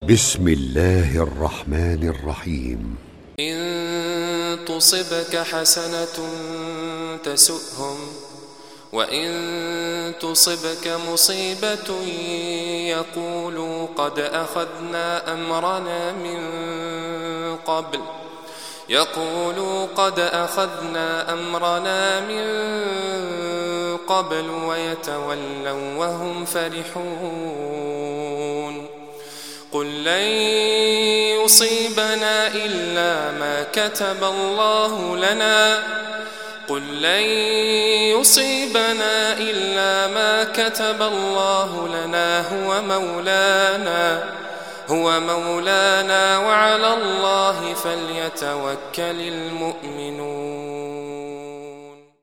بسم الله الرحمن الرحيم. إن تصبك حسنة تسؤهم، وإن تصبك مصيبة يقولوا قد أخذنا أمرنا من قبل ويتولوا وهم فرحون. قل لن يصيبنا إلا ما كتب الله لنا هو مولانا وعلى الله فليتوكل المؤمنون.